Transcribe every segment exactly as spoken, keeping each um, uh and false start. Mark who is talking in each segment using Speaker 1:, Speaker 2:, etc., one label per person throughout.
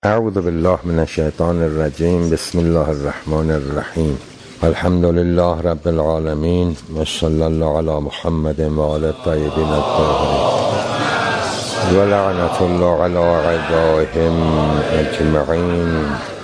Speaker 1: اعوذ بالله من الشیطان الرجیم. بسم الله الرحمن الرحیم. الحمد لله رب العالمین و صلی الله علی محمد و آل الطیبین الطاهرین و لعنة الله علی اعدائهم اجمعین.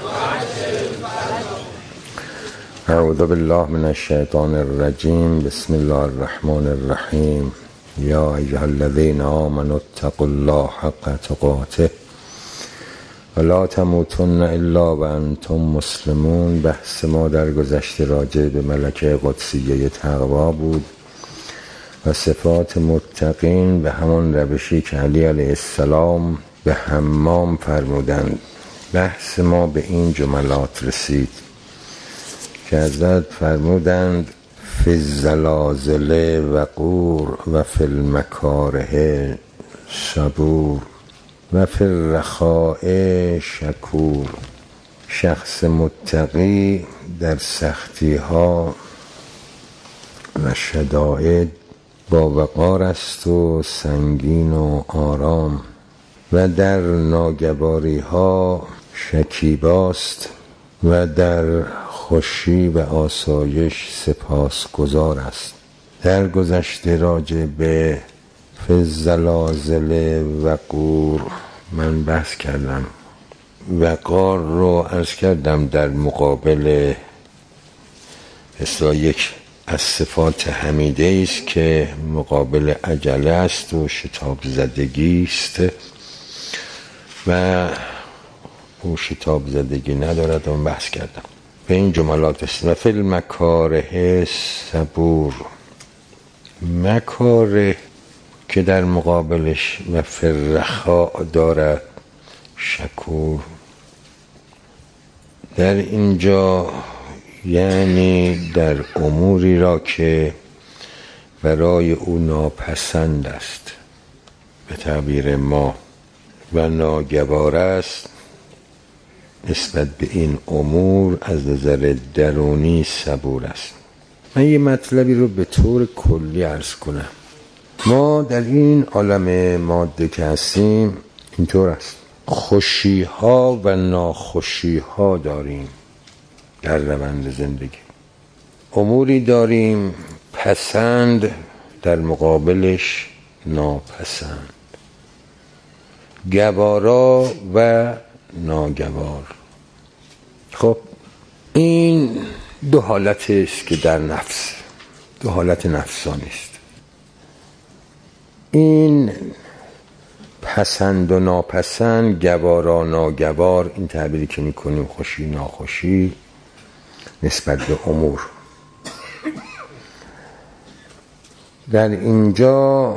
Speaker 1: اعوذ بالله من الشیطان الرجیم. بسم الله الرحمن الرحیم. یا ایها الذین آمنوا اتقوا الله حق تقاته ولا تموتن الا وانتم مسلمون. بحث ما در گذشته راجع به ملکه قدسیه تقوا بود و صفات متقین به همان روشی که علی علیه السلام به حمام فرمودند. بحث ما به این جملات رسید که حضرت فرمودند فی الزلازل وقور و فی المکاره صبور و فی الرخاء شکور. شخص متقی در سختی ها و شدائد با وقار است و سنگین و آرام و در ناگواری ها شکیباست و در خوشی و آسایش سپاسگزار است. در گذشته راجع به فی الزلازل وقور من بحث کردم. وقار رو عرض کردم در مقابل اصلا یک از صفات حمیده است که مقابل عجله است و شتاب زدگی است و او شتاب زدگی ندارد. اون بحث کردم به این جملات است. و فی المکاره صبور. مکاره که در مقابلش و فی الرخاء دارد شکور. در اینجا یعنی در اموری را که برای او ناپسند است به تعبیر ما و ناگوار است، نسبت به این امور از نظر درونی صبور است. من یه مطلبی رو به طور کلی عرض کنم. ما در این عالم ماده که هستیم اینطور است، خوشی ها و ناخوشی ها داریم در روند زندگی. اموری داریم پسند در مقابلش ناپسند، گوارا و ناگوار. خب این دو حالت است که در نفس، دو حالت نفسانی است. این پسند و ناپسند، گوارا ناگوار، این تعبیری که میکنیم خوشی ناخوشی نسبت به امور، در اینجا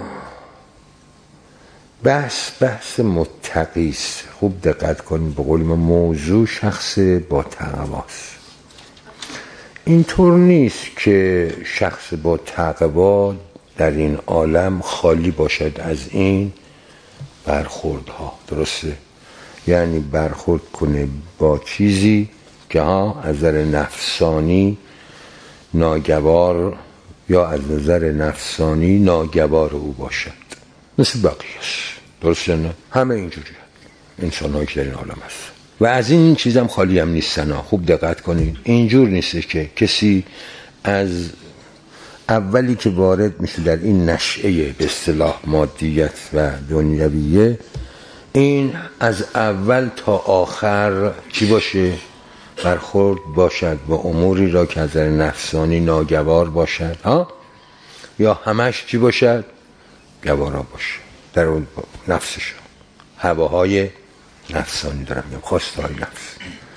Speaker 1: بحث بحث متقی است. خوب دقت کنید. به قول ما موضوع شخص با تقواست. اینطور نیست که شخص با تقوا در این عالم خالی باشد از این برخوردها. درسته؟ یعنی برخورد کنه با چیزی که ها از نظر نفسانی ناگوار یا از نظر نفسانی ناگوار او باشد، مثل بقیه‌اش. درسته نه؟ همه اینجوری انسان هایی که در این عالم هست و از این چیز هم خالی هم نیستن. خوب دقت کنید. اینجور نیست که کسی از اولی که وارد میشه در این نشعه به اصطلاح مادیت و دنیویه، این از اول تا آخر چی باشه؟ برخورد باشد با اموری را که از نظر نفسانی ناگوار باشد، ها؟ یا همش چی باشد؟ گوارا باشه در اون نفسش. هواهای نفسانی دارم میگم، خواسته های نفس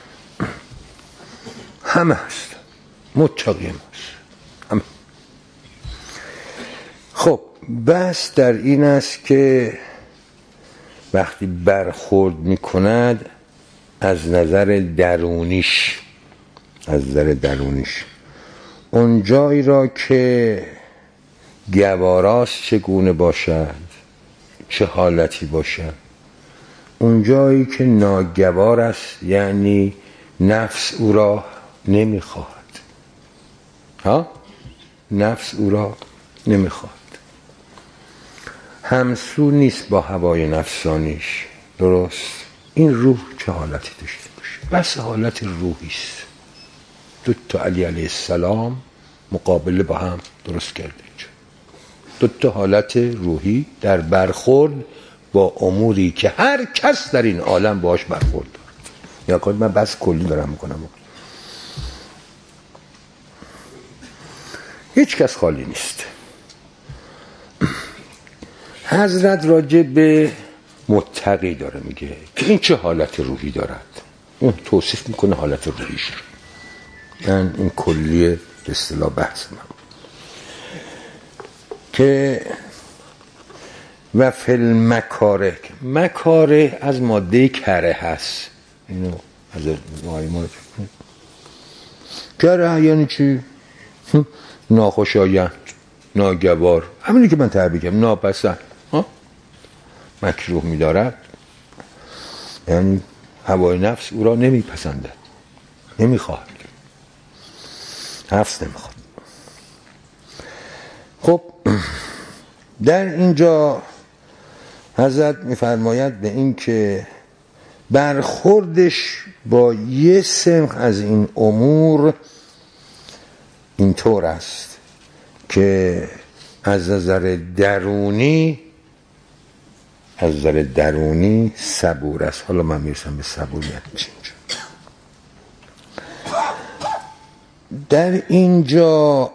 Speaker 1: همه هست. متقی هم هست همه. خب بس در این است که وقتی برخورد میکند از نظر درونیش، از نظر درونیش اون جایی را که گواراست چگونه باشد، چه حالتی باشد. اون جایی که ناگوار است یعنی نفس او را نمیخواهد، ها؟ نفس او را نمیخواهد، همسو نیست با هوای نفسانیش. درست؟ این روح چه حالتی داشته باشه؟ بس حالت روحیست. دو تا علی علیه السلام مقابله با هم درست کرده. دو تا حالت روحی در برخورد با اموری که هر کس در این عالم باهاش برخورد دارد. یا کنید من بس کلی دارم میکنم، هیچ کس خالی نیست. حضرت راجع به متقی داره میگه که این چه حالت روحی دارد. اون توصیف میکنه حالت روحیش رو. من این کلیه به اصطلاح بحث من که و فی المکاره، مکاره از ماده کره هست. اینو از ماری ما رو کره یعنی چی؟ ناخوشایند، ناگوار، همینی که من تعبیر کردم، ناپسند، مکروه می‌دارد، یعنی هوای نفس او را نمیپسندد، نمیخواهد، نفس نمیخواد. خب در اینجا حضرت میفرماید به این که برخوردش با یه سمخ از این امور اینطور است که از نظر درونی از نظر درونی صبور است. حالا من میرسم به صبوریت میشه. در اینجا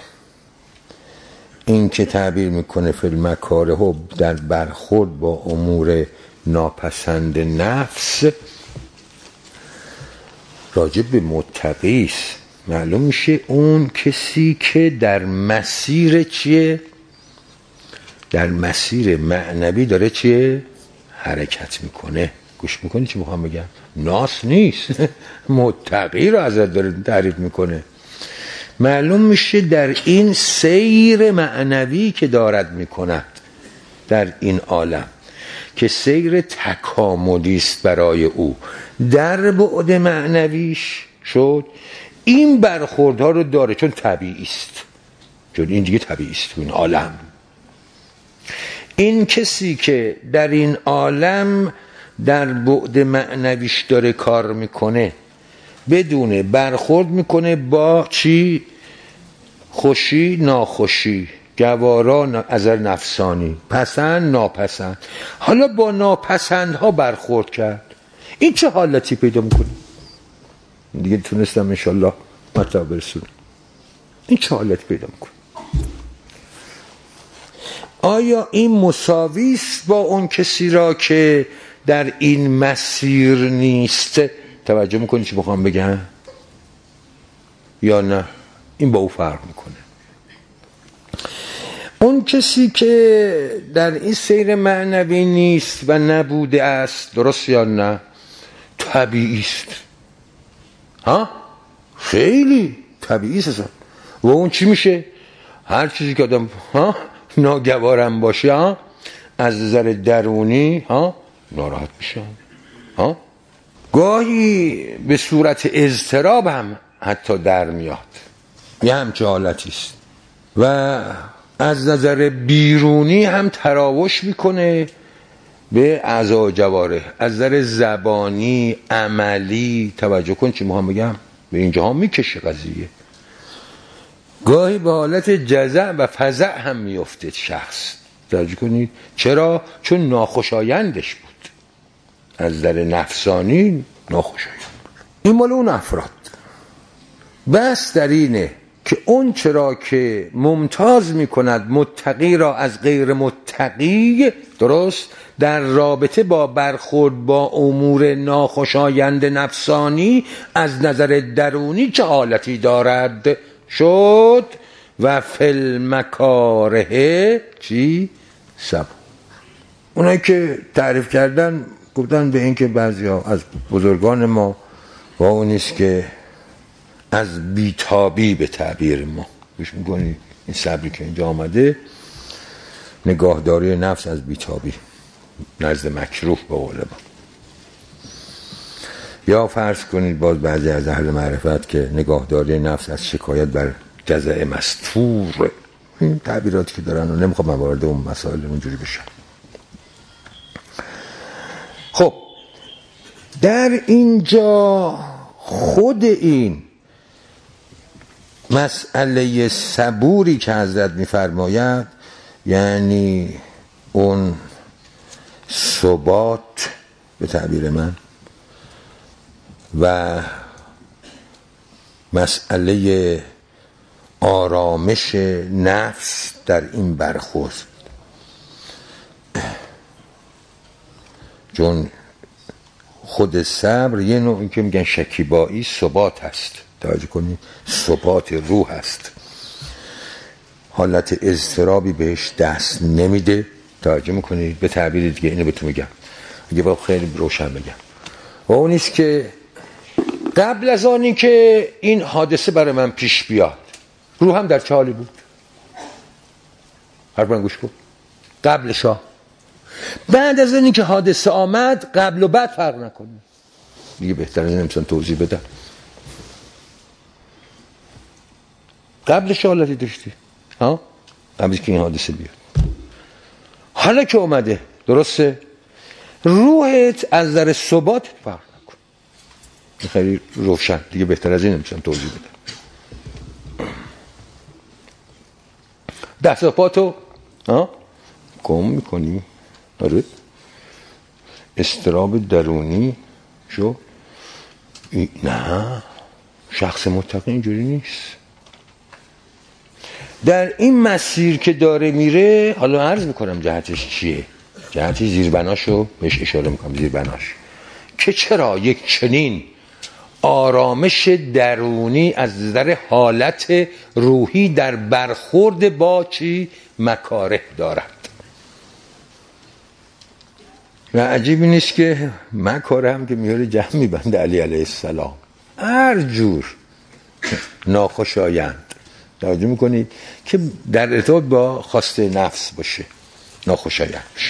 Speaker 1: این که تعبیر میکنه فی المکاره، در برخورد با امور ناپسند نفس، راجع به متقی است. معلوم میشه اون کسی که در مسیر چیه؟ در مسیر معنوی داره چیه؟ حرکت میکنه. گوش میکنی چی میخوام بگم؟ ناس نیست. متقی رو ازت داره تعریف میکنه. معلوم میشه در این سیر معنوی که دارد میکند در این عالم، که سیر تکاملی است برای او، در بعد معنویش شد این برخوردها رو داره، چون طبیعی است، چون این دیگه طبیعی است تو این عالم. این کسی که در این عالم در بعد معنویش داره کار میکنه، بدونه برخورد میکنه با چی؟ خوشی ناخوشی، گوارا از نفسانی، پسند ناپسند. حالا با ناپسندها برخورد کرد، این چه حالتی پیدا میکنه؟ دیگه تونستم انشالله مطلب برسونم. این چه حالتی پیدا میکنه؟ آیا این مساوی است با اون کسی را که در این مسیر نیست؟ توجه میکنی چی بخوام بگم؟ یا نه؟ این با او فرق میکنه. اون کسی که در این سیر معنوی نیست و نبوده است، درست یا نه؟ طبیعی است. ها؟ خیلی طبیعی است. و اون چی میشه؟ هر چیزی که آدم ها ناگوارم باشه، ها، از نظر درونی ها ناراحت میشه، ها، گاهی به صورت اضطراب هم حتی در میاد. یه همچه حالتی است. و از نظر بیرونی هم تراوش میکنه به اعضا و جوارح، از نظر زبانی، عملی. توجه کن چی میخوام بگم؟ به اینجا هم میکشه قضیه. گاهی به حالت جزع و فزع هم میفته شخص. توجه کنید چرا؟ چون ناخوشایندش بود، از نظر نفسانی ناخوشایند. این مال اون افراد. بس در اینه که اون چرا که ممتاز میکند متقی را از غیر متقی، درست، در رابطه با برخورد با امور ناخوشایند نفسانی، از نظر درونی چه حالتی دارد شد؟ و فی المکاره چی؟ صبر. اونایی که تعریف کردن گفتن به این که بعضی ها از بزرگان ما با اونیست که از بیتابی به تعبیر ما گوش میکنی، این صبری که اینجا آمده، نگاهداری نفس از بیتابی نزد مکروه به قول ما. یا فرض کنید باز بعضی از اهل معرفت که نگاهداری نفس از شکایت بر جزع مستور. این تعبیراتی که دارن و نمیخوام وارد اون مسائل اونجوری بشم. خب در اینجا خود این مسئله صبوری که حضرت می‌فرماید، یعنی اون ثبات به تعبیر من و مسئله آرامش نفس در این برخورد، چون خود صبر یه نوعی که میگن شکیبایی ثبات هست، توجه کنید، ثبات روح هست، حالت اضطرابی بهش دست نمیده. توجه میکنید؟ به تعبیر دیگه اینو بهتون میگم، اگه با خیلی روشن بگم، و اون نیست که قبل از آنی که این حادثه برای من پیش بیاد روحم در چه حالی بود؟ حرف من گوش کن. قبلشا، بعد از اینی که حادثه آمد، قبل و بعد فرق نکنه دیگه. بهتر از این نمیتونم توضیح بدم. قبلش حالتی داشتی ها، قبل که این حادثه بیاد. حالا که اومده، درسته، روحت از در ثبات فرق نکن. خیلی روشن دیگه، بهتر از این نمیتونم توضیح بدم. دست و پاتو ها گم میکنی، آره، استراب درونی شو. نه، شخص متقی اینجوری نیست. در این مسیر که داره میره، حالا عرض میکنم جهتش چیه، جهتش زیربناشو بهش اشاره میکنم، زیربناش که چرا یک چنین آرامش درونی از نظر حالت روحی در برخورد با چی مکاره دارد. و عجیبی نیست که مکاره هم که میاره جمع میبنده علی علیه السلام، هر جور ناخوشایند، توجه میکنید، که در ارتباط با خواسته نفس باشه، ناخوشایند باشه.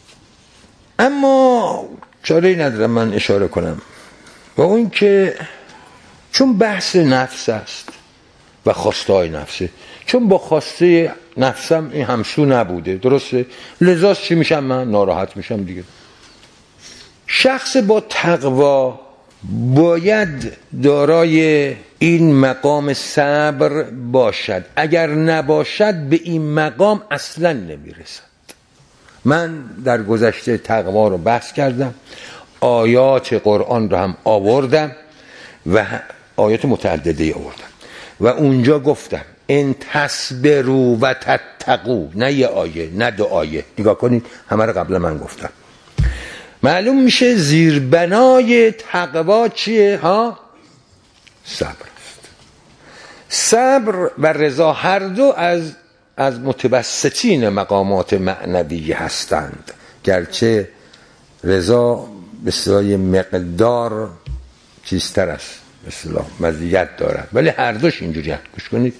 Speaker 1: اما چاره‌ای ندارم من اشاره کنم، و اون که چون بحث نفس است و خواسته های نفسه، چون با خواسته نفسم این همسو نبوده، درسته، لذا چی میشم؟ من ناراحت میشم دیگه. شخص با تقوا باید دارای این مقام صبر باشد، اگر نباشد به این مقام اصلا نمیرسد. من در گذشته تقوا رو بحث کردم، آیات قرآن رو هم آوردم و آیات متعدده آوردم و اونجا گفتم ان تصبروا و تتقوا، نه یه آیه نه دو آیه، نگاه کنید همه رو قبل من گفتم. معلوم میشه زیربنای تقوا چیه ها؟ صبر است. صبر و رضا هر دو از از متوسطین مقامات معنوی هستند، گرچه رضا به اصطلاح مقدار چیزتر است، به اصطلاح مزیت دارد، ولی هر دوش اینجوری هست. گوش کنید.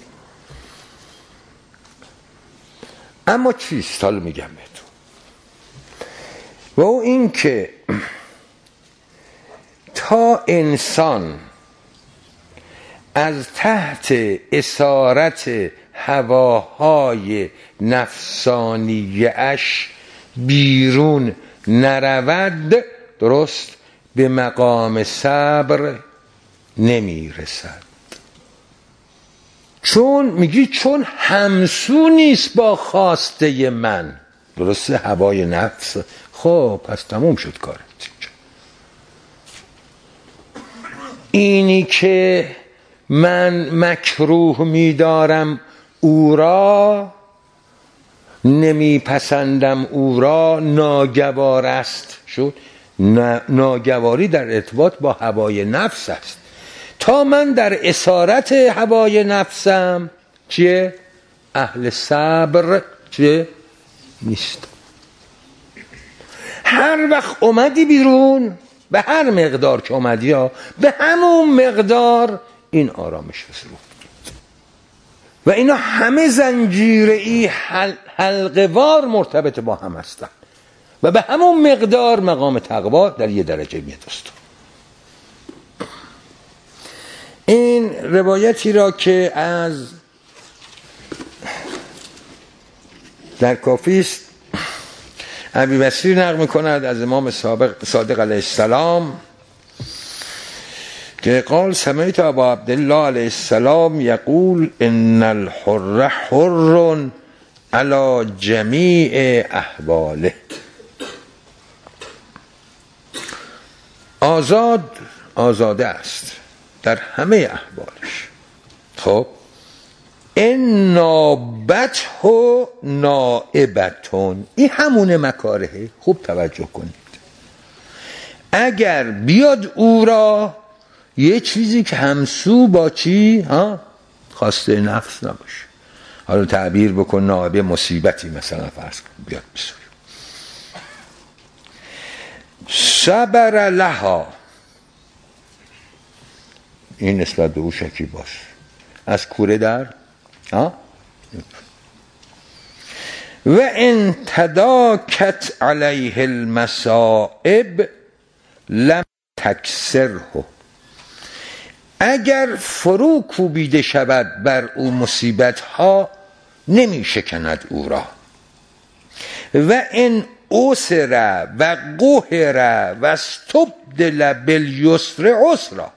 Speaker 1: اما چیست؟ حالا میگم بهتون. و او این که تا انسان از تحت اسارت هواهای نفسانیش بیرون نرود، درست، به مقام صبر نمیرسد. چون میگی چون همسو نیست با خواسته من، درسته، هوای نفس. خب پس تموم شد کارت. اینی که من مکروه میدارم او را، نمیپسندم او را، ناگوار است. شد ناگواری در ارتباط با هوای نفس است. تا من در اسارت هوای نفسم چیه؟ اهل صبر چیه؟ نیست. هر وقت اومدی بیرون، به هر مقدار که اومدی ها، به همون مقدار این آرامش بسرو. و اینا همه زنجیره‌ای حل... حلقه‌وار مرتبط با هم هستن و به همون مقدار مقام تقوا در یه درجه میاد است. این روایتی را که از در کافی است ابی بصیر نقل می‌کند از امام صادق علیه السلام که قال سمعت ابا عبدالله علیه السلام یقول ان الحر حر علی جمیع احواله. آزاد آزاده است در همه احوالش. خب این نابته و نائبتون، این همون مکارهه. خوب توجه کنید، اگر بیاد او را یه چیزی که همسو با چی ها خواسته نفس نباشه، حالا تعبیر بکن نائبه مصیبتی مثلا فرض کن بیاد بسوی، صبر لها، این نسبت به او شکیباش، از کوره در ها و ان تداکت علیه المصائب لم تکسره، اگر فرو کوبیده شود بر او مصیبت ها نمی شکند او را. و ان اسر و قهر و استبدل بالیسر عسرا،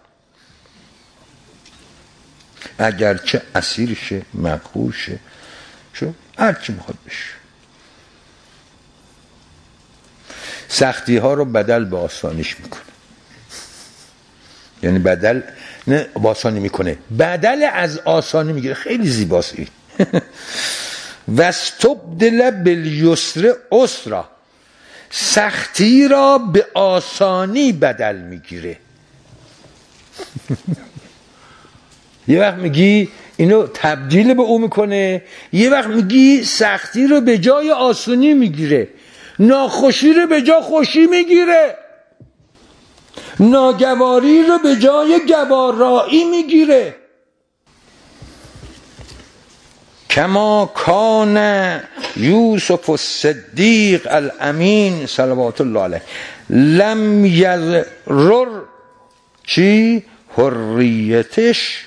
Speaker 1: اگر چه اسیر شه مقهور شه شو هر چی میخواد بشه، سختی ها رو بدل به آسانیش میکنه. یعنی بدل نه با آسانی میکنه، بدل از آسانی میگیره. خیلی زیباست این. و استبدل بالیسر عسرا، سختی را به آسانی بدل میگیره. یه وقت میگی اینو تبدیل به او میکنه، یه وقت میگی سختی رو به جای آسانی میگیره، ناخوشی رو به جای خوشی میگیره، ناگواری رو به جای گوارایی میگیره. کما کان یوسف الصدیق الامین صلوات الله علیه لم یضرر چی حریتش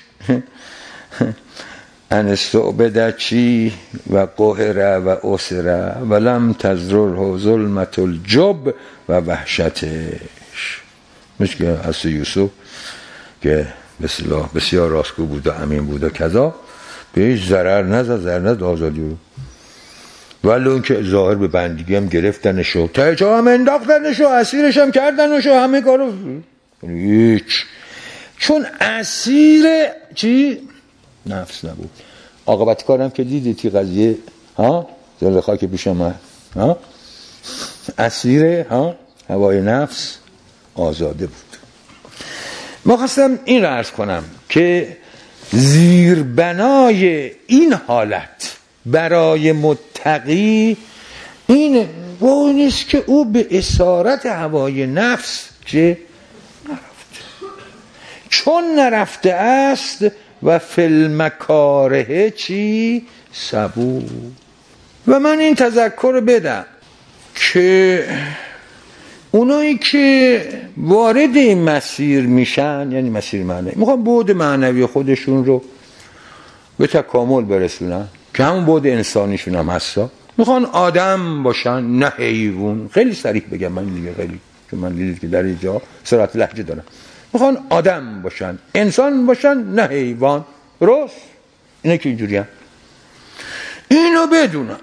Speaker 1: ان استعبد چی و قهر و اسر ولم تضرره ظلمت الجب و وحشتش. مش که از یوسف که بسیار بسیار راستگو بود و امین بود و کذا، بهش ضرر نزد، ضرر نزد آزادی رو، ولی اون که ظاهر به بندگی هم گرفتنش و تا جا هم انداختنش و اسیرش هم کردنش و همه کارو هیچ، چون اسیر چی نفس نبود. عاقبت کارم که دیدی تی قضیه ها زل خاک پیش من ها اسیر ها هوای نفس آزاده بود. ما خواستم این رو عرض کنم که زیربنای این حالت برای متقی این وای نیست که او به اسارت هوای نفس چه نرفته، چون نرفته است و فی المکاره چی صبور. و من این تذکر بدم که اونایی که وارد این مسیر میشن، یعنی مسیر معنوی، میخوان بعد معنوی خودشون رو به تکامل برسونن که همون بعد انسانیشون هم هستا، میخوان آدم باشن نه حیوان. خیلی صریح بگم من دیگه، خیلی که من دیدید که در اینجا سرعت لهجه دارم، میخوان آدم باشن انسان باشن نه حیوان. درست؟ اینه که اینجوری هم اینو بدونن.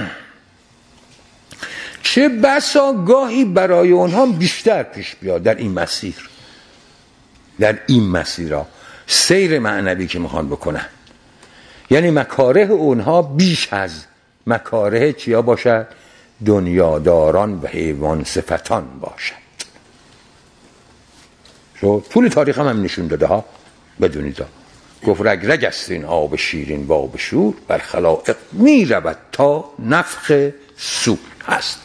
Speaker 1: چه بسا گاهی برای اونها بیشتر پیش بیاد در این مسیر، در این مسیرها سیر معنوی که میخوان بکنن، یعنی مکاره اونها بیش از مکاره چیا باشد؟ دنیاداران و حیوان صفتان باشد. شو طول تاریخ هم, هم نشون داده ها، بدونید ها. گفت رگ رگ است این آب شیرین و آب شور، بر خلائق می رود تا نفخ سور هست.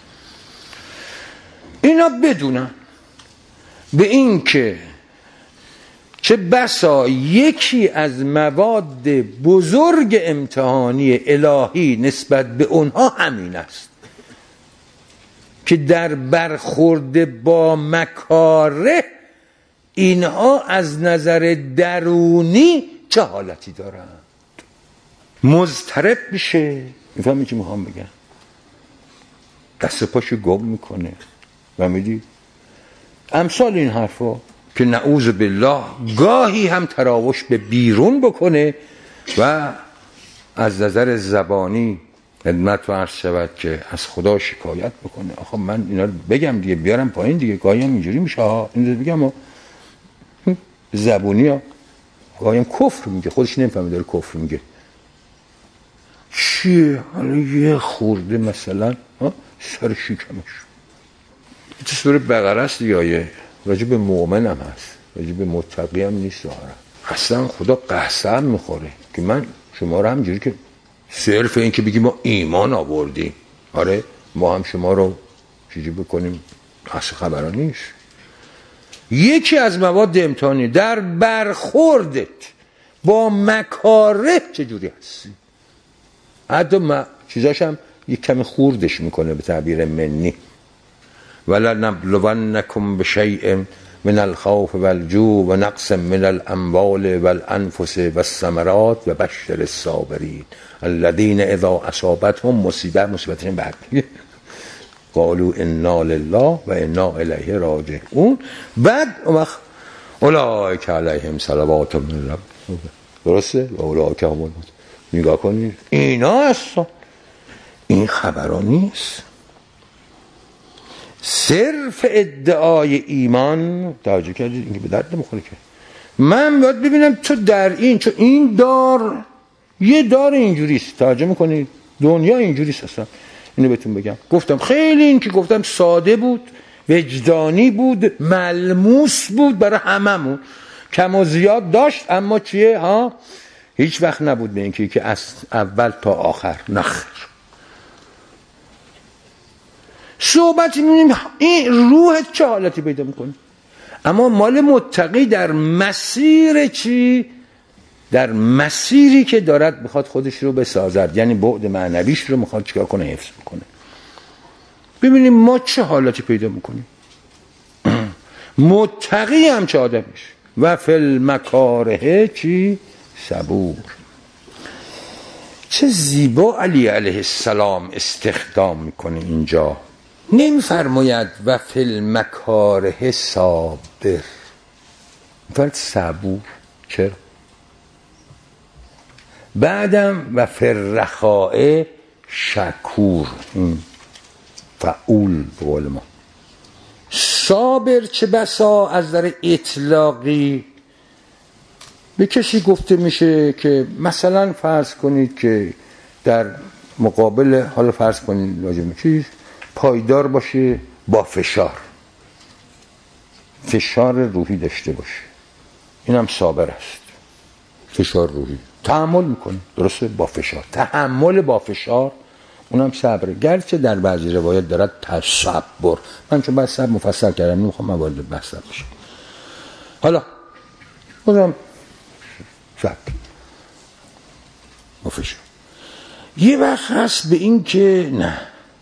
Speaker 1: اینا بدونن به این که چه بسا یکی از مواد بزرگ امتحانی الهی نسبت به اونها همین است که در برخورد با مکاره اینها از نظر درونی چه حالتی دارند. مضطرب میشه، میفهمی چی میخوام بگم، دست پاشو گم میکنه و میدی امثال این حرفا. که نعوذ بالله گاهی هم تراوش به بیرون بکنه و از نظر زبانی خدمت و عرض شود که از خدا شکایت بکنه. آخه من اینا رو بگم دیگه، بیارم پایین دیگه، گاهی هم اینجوری میشه ها، این رو بگم ها. زبونی ها گاهی هم کفر میگه، خودش نمیفهمه داره کفر میگه. چیه؟ حالا یه خورده مثلا سر شکمش تو سوره بقره است دیگه، آیه راجع به مؤمن هم هست، راجع به متقی هم نیست ظاهرا. اصلا خدا قسم میخوره که من شما رو همجوری که صرف این که بگیم ما ایمان آوردیم، آره ما هم شما رو چیزی بکنیم، اصلا خبران نیست. یکی از مواد امتحانی در برخوردت با مکاره چجوری هستی. حتی ما چیزاش هم یک کمی خوردش میکنه به تعبیر منی. ولنبلونکم بشیء من الخوف والجوع و نقص من الاموال والانفس والثمرات و بشر الصابرین الذین اذا اصابتهم مصیبه، مصیبتشون بعد قالوا انا لله و انا الیه راجعون. بعد اولئک علیهم صلوات من ربهم، درسته؟ و اولئک هم المهتدون. نگاه کنید اینا هستن، این خبران نیست. صرف ادعای ایمان توجه کردید اینکه به درد نمیخوره که من باید ببینم تو در این، چون این دار یه دار اینجوریست، توجه میکنید دنیا اینجوریست. اصلا اینو بهتون بگم، گفتم خیلی این که گفتم ساده بود، وجدانی بود، ملموس بود برای هممون، کم و زیاد داشت اما چیه ها، هیچ وقت نبود به اینکه که از اول تا آخر نخر. صحبت می‌بینیم این روحت چه حالتی پیدا میکنه. اما مال متقی در مسیر چی؟ در مسیری که دارد بخواد خودش رو بسازد، یعنی بعد معنویش رو میخواد چیکار کنه؟ حفظ بکنه. ببینیم ما چه حالتی پیدا میکنیم. متقی هم چه آدمش و فی المکاره چی؟ صبور. چه زیبا علی علیه السلام استخدام میکنه اینجا، نمیفرماید و فی المکاره صابر، فرد صبور. چرا؟ بعدم و فی الرخاء شکور، فعول به قول ما. صابر چه بسا از در اطلاقی به کسی گفته میشه که مثلا فرض کنید که در مقابل، حالا فرض کنید لازم چیز پایدار باشه، با فشار فشار روحی داشته باشه، اینم صابر است. فشار روحی تحمل میکنه، درسته؟ با فشار، تحمل با فشار اونم صبره، گرچه در بعضی روایت دارد تصبر. من چون بعد صبر مفصل کردم نمیخوام موارد بحث بشه. حالا بازم صبر با فشار. یه وقت هست به این که نه،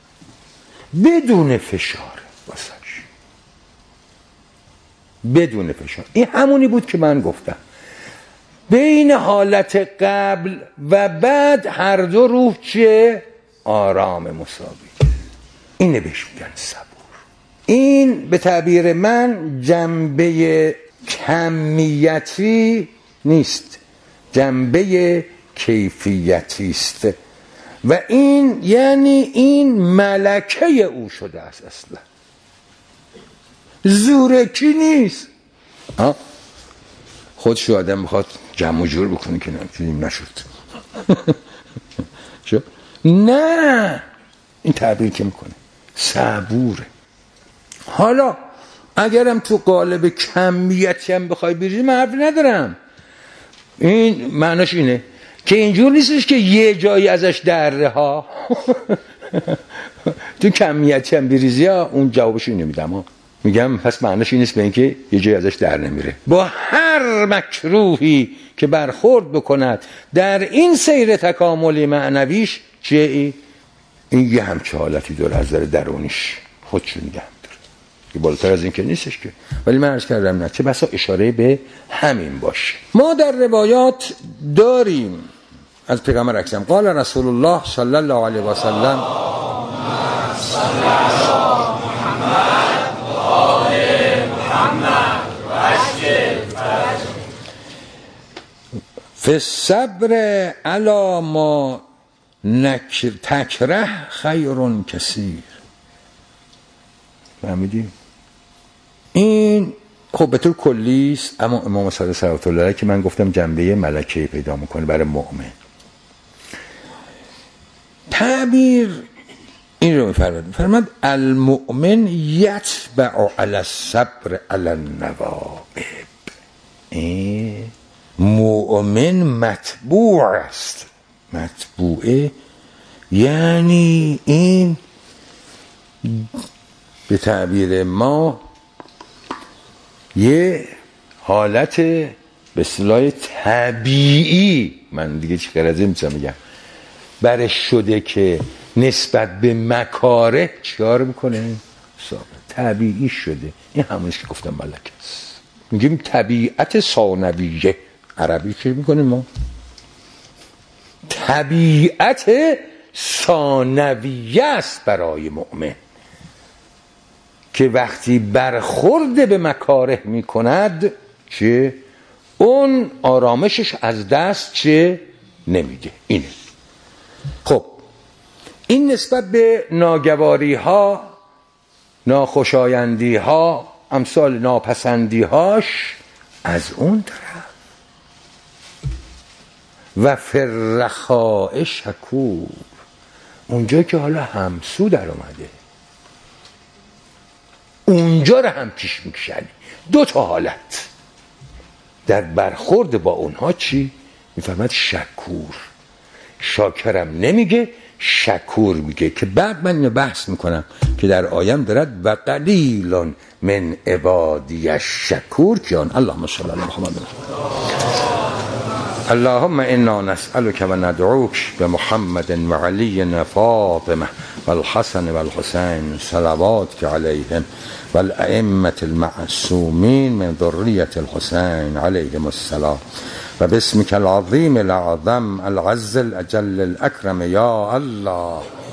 Speaker 1: بدون فشار واسش، بدون فشار. این همونی بود که من گفتم بین حالت قبل و بعد هر دو روح چه؟ آرام مساوی. اینه بهش میگن صبور. این به تعبیر من جنبه کمیتی نیست، جنبه کیفیتی است و این یعنی این ملکه او شده است، اصلا زورکی نیست. ها خودشو آدم بخواد جمع و جور بکنه که نمیتونیم نشد چه؟ نه، این تعبیر که میکنه صبوره. حالا اگرم تو قالب کمیتی هم بخوای بریزی من حرفی ندارم، این معناش اینه که اینجور نیستش که یه جایی ازش دره ها تو کمیتی هم بریزی ها، اون جوابشو نمیدم ها. میگم پس معناش این نیست به اینکه یه جایی ازش در نمیره. با هر مکروهی که برخورد بکند در این سیر تکاملی معنویش چیه؟ این یه همچه حالتی داره از در درونیش، خودشو نگه داره که بالاتر از این که نیستش که. ولی من عرض کردم نه، چه بسا اشاره به همین باشه. ما در روایات داریم از پیغمبر اکرم قال رسول الله صلی الله علیه و سلم محمد و آل محمد و فالصبر علی ما نکر تکره خیر کثیر. فهمیدی؟ این خب به طور کلی است، اما امام صادق صلوات الله علیه که من گفتم جنبه ملکه پیدا میکنه برای مؤمن. تعبیر این رو میفرماد، میفرماد المؤمن یتبع علی الصبر علی النوائب. این مؤمن متبوع است. متبوعه یعنی این به تعبیر ما یه حالت به اصطلاح طبیعی، من دیگه چی غرضی میتونم بگم، برش شده که نسبت به مکاره چیکار میکنه؟ طبیعی شده. این همونیست که گفتم ملک است. میگیم طبیعت ثانویه. عربی چی میکنیم ما؟ طبیعت ثانویه است برای مؤمن که وقتی برخورد به مکاره میکند چه اون آرامشش از دست چه نمیده. اینه. خب این نسبت به ناگواری ها، ناخوشایندی ها، امثال ناپسندی هاش از اون طرف. و فرخاء شکور، اونجا که حالا همسو در اومده اونجا رو هم پیش میکشنی. دو تا حالت در برخورد با اونها چی؟ میفهمد شکور. شاکرم نمیگه، شکور میگه که بعد من اینو بحث میکنم که در آیم دارد و قلیل من عبادی الشکور که آن اللهم صل علی محمد. اللهم انا نسألك و ندعوك بمحمد و علی و فاطمه و الحسن و الحسین صلواتك علیهم و الائمة المعصومین من ذریة الحسین علیهم السلام و باسمك العظیم الاعظم العز الاجل الاکرم یا الله.